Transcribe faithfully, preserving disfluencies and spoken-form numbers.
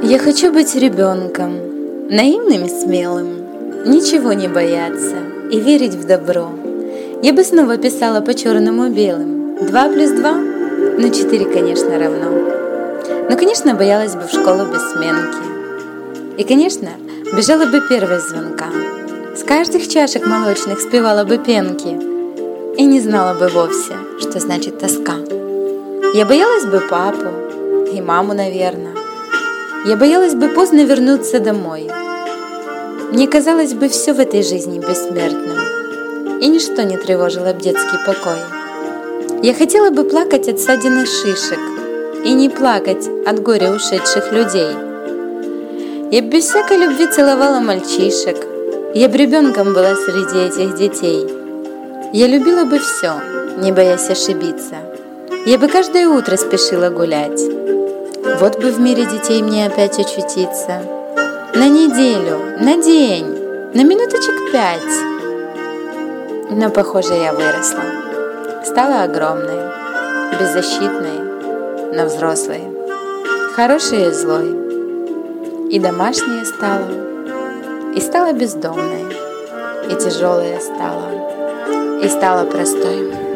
Я хочу быть ребенком, наивным и смелым, ничего не бояться и верить в добро. Я бы снова писала по черному белым. Два плюс два, ну четыре, конечно, равно. Но, конечно, боялась бы в школу без сменки. И, конечно, бежала бы первой с звонка. С каждых чашек молочных спевала бы пенки. И не знала бы вовсе, что значит тоска. Я боялась бы папу и маму, наверное. Я боялась бы поздно вернуться домой. Мне казалось бы все в этой жизни бессмертным, и ничто не тревожило б детский покой. Я хотела бы плакать от ссадин и шишек, и не плакать от горя ушедших людей. Я б без всякой любви целовала мальчишек, я б ребенком была среди этих детей. Я любила бы все, не боясь ошибиться. Я бы каждое утро спешила гулять. Вот бы в мире детей мне опять очутиться. На неделю, на день, на минуточек пять. Но, похоже, я выросла. Стала огромной, беззащитной, но взрослой. Хорошей и злой. И домашняя стала, и стала бездомной. И тяжелая стала, и стала простой.